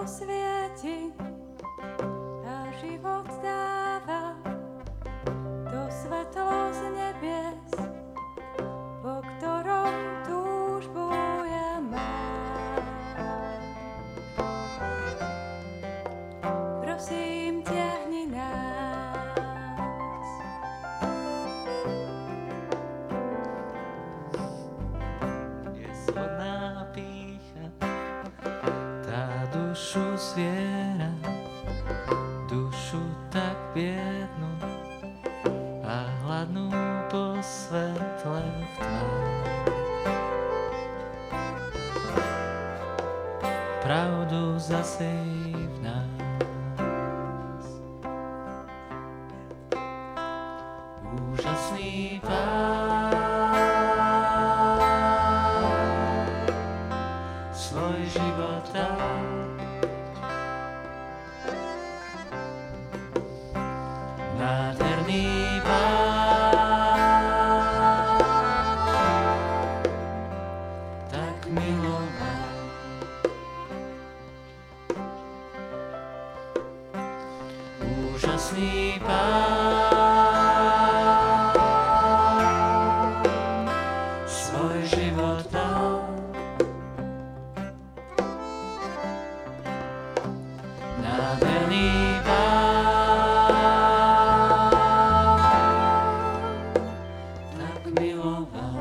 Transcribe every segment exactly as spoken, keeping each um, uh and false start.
svieti a život dáva to svetlo z nebies, po ktorom túžbu ja mám. Prosím, tiahni nás. Je slodná pýcha, tá dušu zviera, dušu tak biednu a hladnú po svetle v tmách. Pravdu zasej v nás. Úžasný Pán svoj život dal. Nádherný Pán tak miloval. Úžasný Pán svoj život dal. Nádherný Pán tak miloval.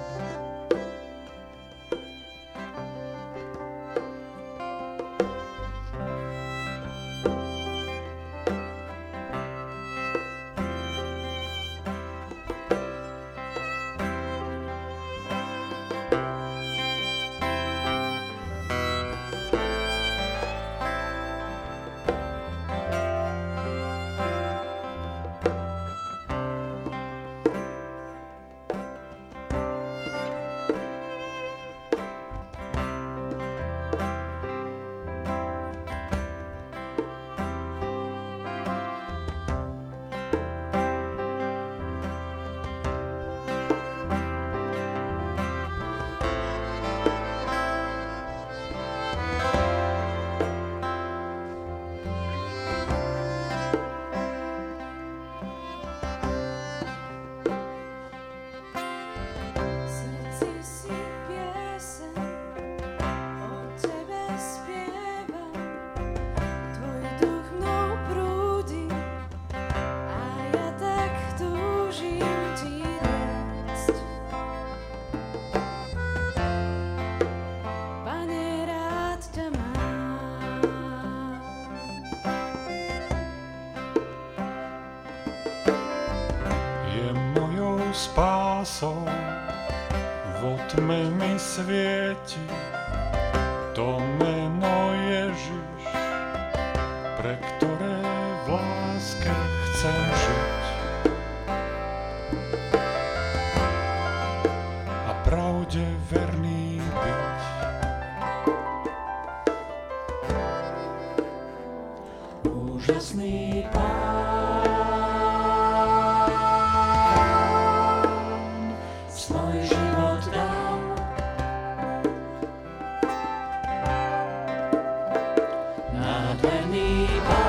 Spásou vo tme mi svieti to meno Ježiš, pre ktoré v láske chcem žiť a pravde verný byť. Úžasný Pán svoj život dal. Nádherný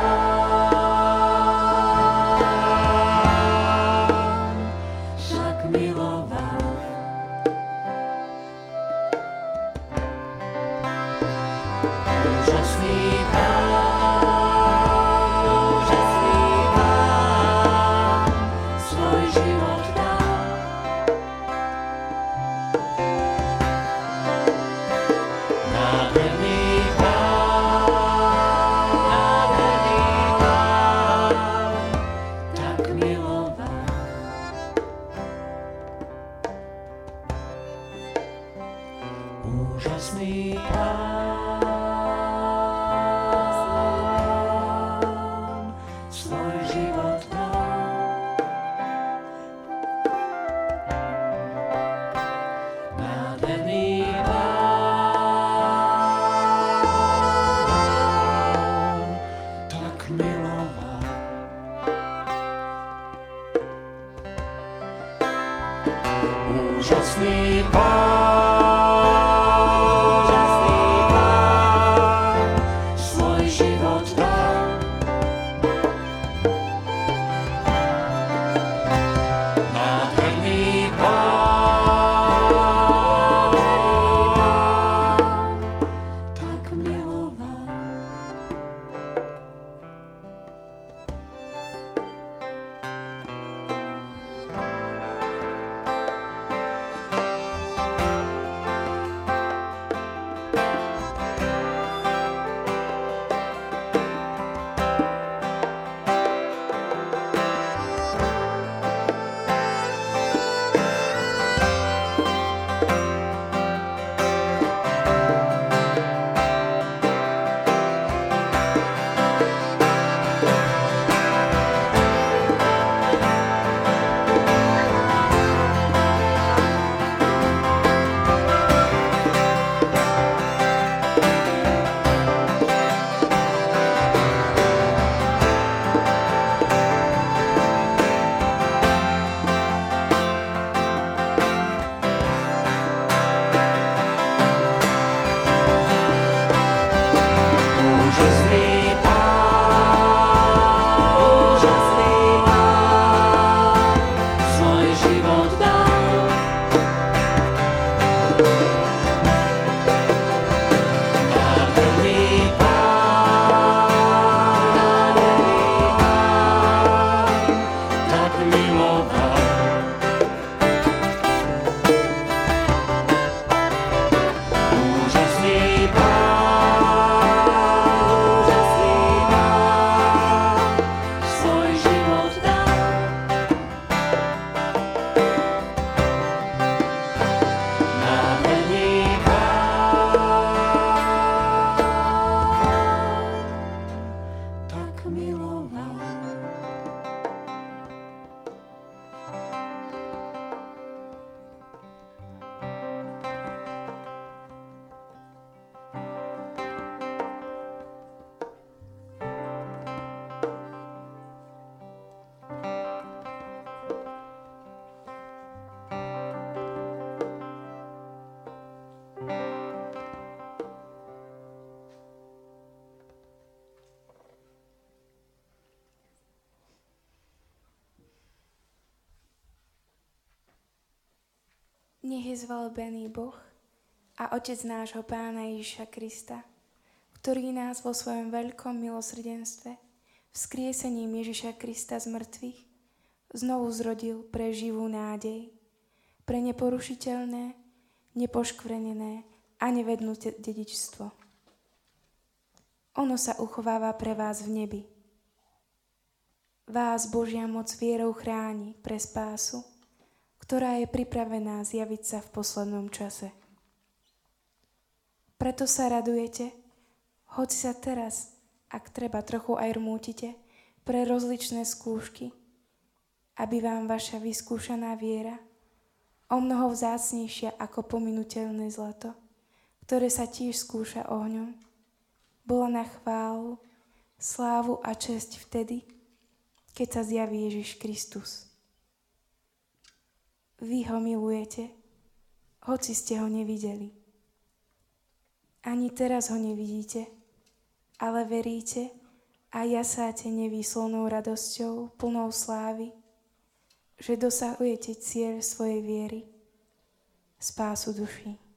Pán však miloval. Úžasný Pán, úžasný Pán svoj život dal. Nádherný Pán, nádherný Pán tak miloval. Úžasný Pán svoj život dal. Nádherný Pán tak miloval. Úžasný Pán, úžasný Pán svoj Nech je zvelebený Boh a Otec nášho Pána Ježiša Krista, ktorý nás vo svojom veľkom milosrdenstve vzkriesením Ježiša Krista z mŕtvych znovu zrodil pre živú nádej, pre neporušiteľné, nepoškvrnené a nevednuté dedičstvo. Ono sa uchováva pre vás v nebi. Vás Božia moc vierou chráni pre spásu, ktorá je pripravená zjaviť sa v poslednom čase. Preto sa radujete, hoci sa teraz, ak treba, trochu aj rmútite pre rozličné skúšky, aby vám vaša vyskúšaná viera, omnoho vzácnejšia ako pominuteľné zlato, ktoré sa tiež skúša ohňom, bola na chválu, slávu a česť vtedy, keď sa zjaví Ježiš Kristus. Vy ho milujete, hoci ste ho nevideli. Ani teraz ho nevidíte, ale veríte a jasáte nevýslovnou radosťou, plnou slávy, že dosahujete cieľ svojej viery, spásu duší.